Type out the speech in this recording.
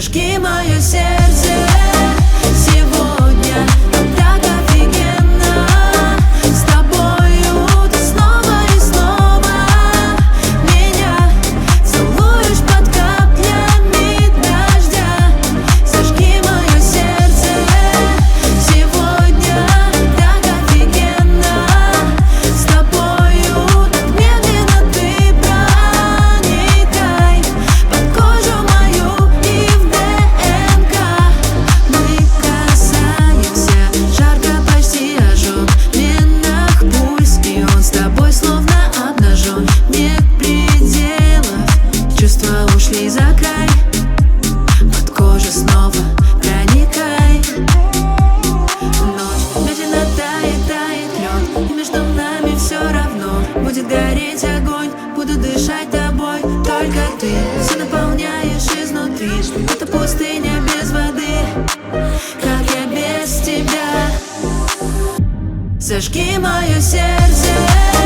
Зажги мое сердце сегодня. Так офигенно с тобою ты снова и снова меня целуешь под каплями дождя. Зажги мое сердце сегодня. Так офигенно с тобою так медленно ты проникай под кожу мою и в ДНК. Мы касаемся, жарко почти ожог, венах пульс, и он с тобой словно обнажен. Нет пределов, чувства ушли за край, под кожу снова проникай. Ночь медленно тает, тает лед, и между нами все равно будет гореть огонь. Буду дышать тобой, только ты все наполняешь изнутри. Это пустыня без воды, как я без тебя. Зажги мое сердце